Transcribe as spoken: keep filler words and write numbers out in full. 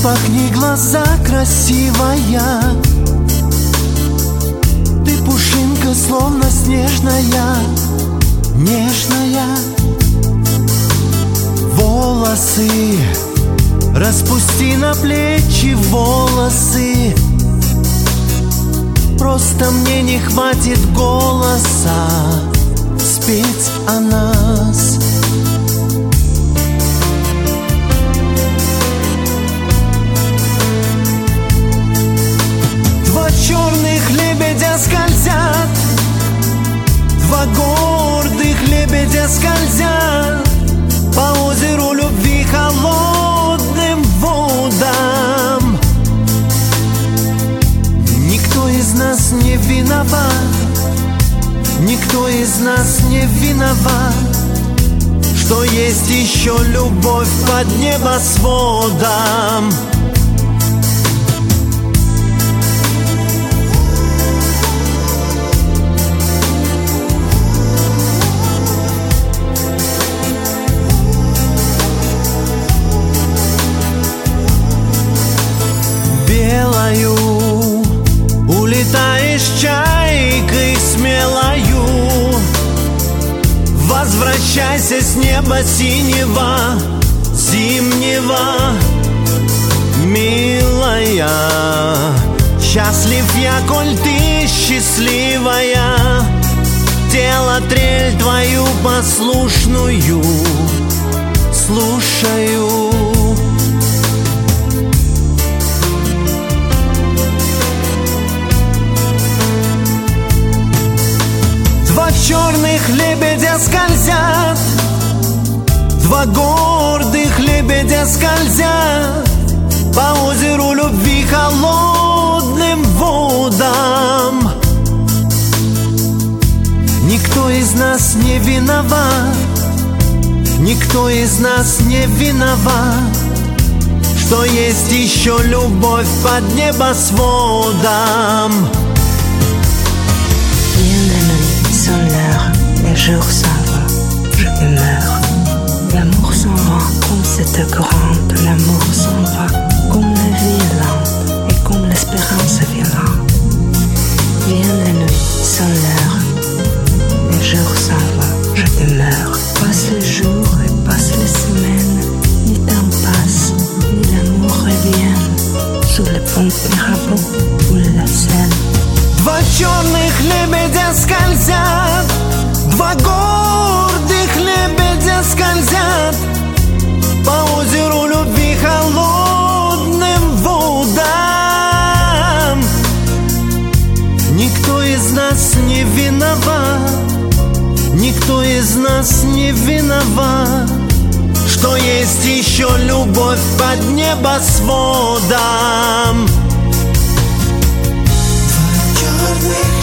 Распахни глаза, красивая. Ты пушинка, словно снежная, нежная. Волосы распусти на плечи, волосы. Просто мне не хватит голоса спеть о нас. Два черных лебедя скользят, два гордых лебедя скользят по озеру любви холодным водам. Никто из нас не виноват, никто из нас не виноват, что есть еще любовь под небосводом. Белою улетаешь чайкой смелою, возвращайся с неба синего, зимнего, милая. Счастлив я, коль ты счастливая, тело трель твою послушную слушаю. Два черных лебедя скользят, два гордых лебедя скользят по озеру любви холодным водам. Никто из нас не виноват, никто из нас не виноват, что есть еще любовь под небосводом. Sans l'heure, les jours s'en vont, je demeure. L'amour s'en va comme cette grande, l'amour s'en va comme la vie est lente et comme l'espérance est violente. Vient la nuit sans l'heure, les jours s'en vont, je demeure. Passe les jours et passe les semaines, ni temps passe, ni l'amour revient. Sous le pont Mirabeau ou la Seine. Два черных лебедя скользят, два гордых лебедя скользят по озеру любви холодным водам. Никто из нас не виноват, никто из нас не виноват, что есть еще любовь под небосводом. Черных